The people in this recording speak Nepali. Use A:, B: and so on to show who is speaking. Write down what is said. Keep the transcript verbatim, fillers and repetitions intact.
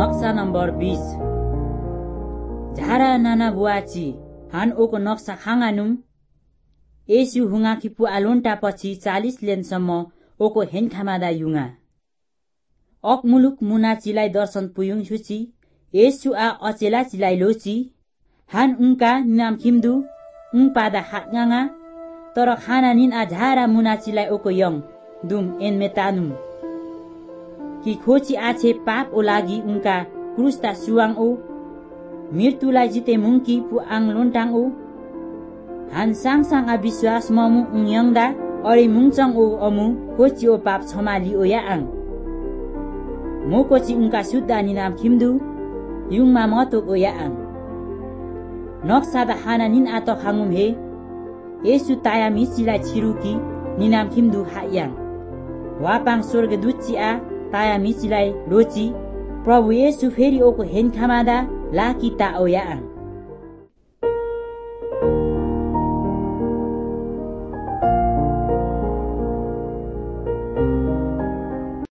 A: नक्सा नम्बर बीस झारा नाना बुआची हान ओको नक्सा खाङानुम एसु हुङा खिपु आलोन्टा पछि चालीस लेनसम्म ओको हेनखामादा युङा अक मुलुक मुनाचीलाई दर्शन पुयुङ सुची एसु आ अचेला चिलाई लोची हान उनका नाम खिम्दु उङ पादा हाङाङा तर खाना निन आ झारा मुनाचीलाई ओको यङ दुम एन मेतानुम कि खोची आछे पाप ओ लागि उनका क्रुसता सुवाङ ओ मृत्युलाई जिते मुङकी पुआङ लोन्टाङ ओ हान साङ साङ आ विश्वास ममु उङ यङदा अरे मुङचङ ओ अमु खोची ओ पाप क्षमा लिओ या आङ मो कोची उनका शुद्ध निनाम खिम्दु युङमा महत्व ओ या आङ नक्सादा हाना निन आ त खाङुम हे येसु ताया मिसीलाई छिरुकी निनाम खिम्दु हायाङ वापाङ स्वर्गदूतची आ ताया मिसीलाई लोची प्रभु येसु फेरि ओको हेनखामादा लाकी ता ओ या आङ